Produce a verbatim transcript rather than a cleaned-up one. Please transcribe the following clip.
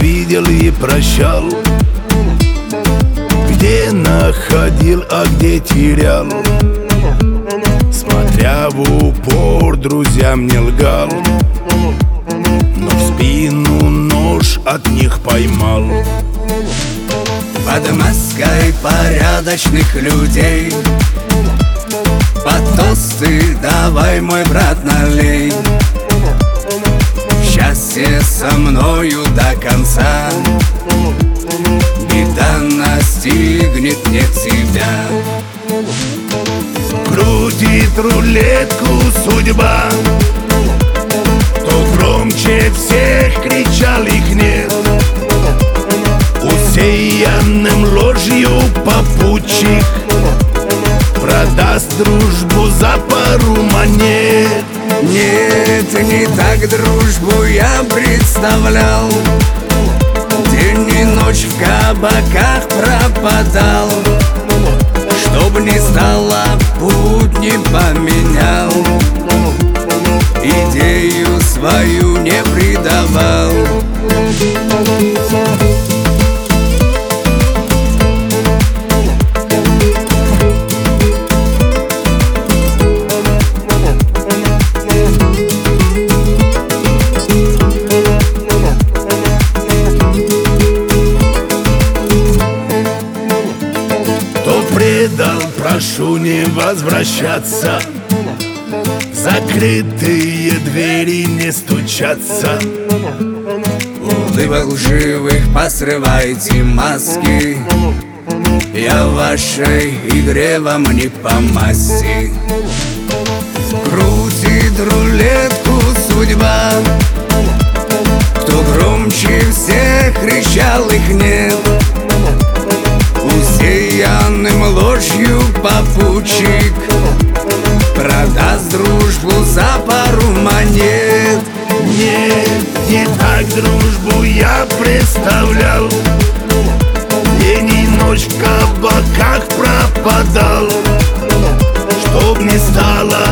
видел и прощал, где находил, а где терял. Смотря в упор, друзьям не лгал, но в спину нож от них поймал. Под маской порядочных людей под тосты давай, мой брат, налей. Счастье со мною до конца, беда настигнет не тебя. Крутит рулетку судьба, кто громче всех кричал, их нет. Усеянным ложью попутчик продаст дружбу за пару монет. Нет, не так дружбу я представлял, день и ночь в кабаках пропадал. Чтоб не стало, путь не поменял, идею свою не предавал. Предал, прошу не возвращаться, закрытые двери не стучатся. Вы лживых посрывайте маски, я в вашей игре вам не по масти. Крутит рулетку судьба, кто громче всех кричал, их нет. Усеянным ложью попутчик продаст дружбу за пару монет. Нет, не так дружбу я представлял, день и ночь в кабаках пропадал. Чтоб не стало,